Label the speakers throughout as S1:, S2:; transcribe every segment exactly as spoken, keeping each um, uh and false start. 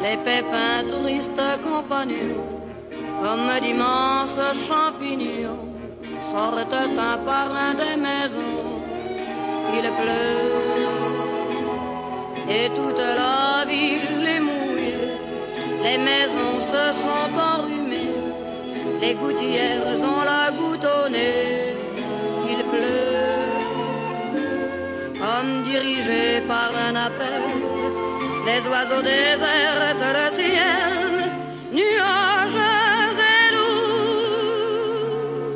S1: les pépins tristes compagnons, comme d'immenses champignons, sortent un par un des maisons. Il pleut et toute la ville est mouillée, les maisons se sont enrhumées, les gouttières ont la goutte au nez. Il pleut comme dirigé par un appel, les oiseaux désertent le ciel, nuages et lourds.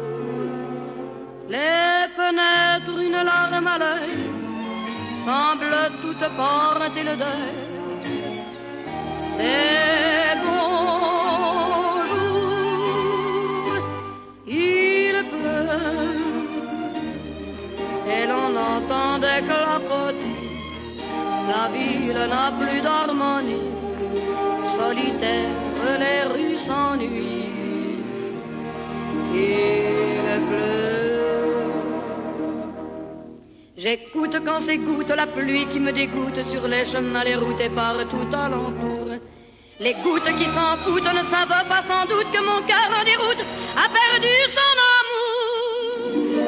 S1: Les fenêtres, une larme à l'œil, semblent toutes porter le deuil des bons jours. Il pleut et l'on entend des clapotis. La ville n'a plus d'harmonie, solitaire les rues s'ennuient. Il pleut. J'écoute quand s'égoutte la pluie qui me dégoûte sur les chemins, les routes et partout alentour. Les gouttes qui s'en foutent ne savent pas sans doute que mon cœur en déroute a perdu son amour.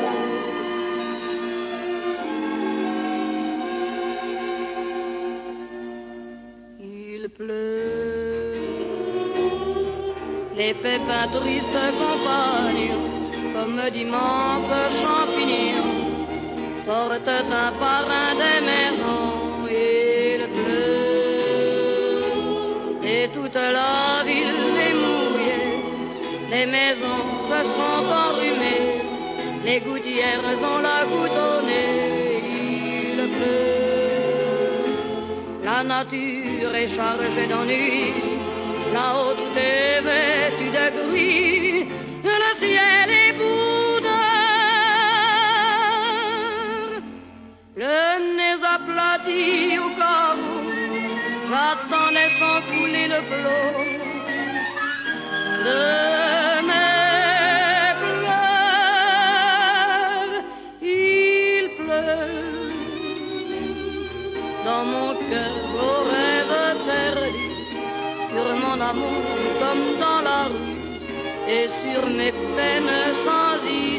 S1: Il pleut, les pépins tristes compagnons, comme d'immenses champignons, sortent un par un des maisons. Il pleut et toute la ville est mouillée, les maisons se sont enrhumées, les gouttières ont la goutte au nez. Il pleut, la nature est chargée d'ennui, là-haut tout est vêtu de gris, le ciel est boudeur, le nez aplati au carreau, j'attends laissant couler le flot de mes pleurs. Il pleut dans mon cœur au rêve perdu, sur mon amour comme dans la rue, et sur mes peines sans issue.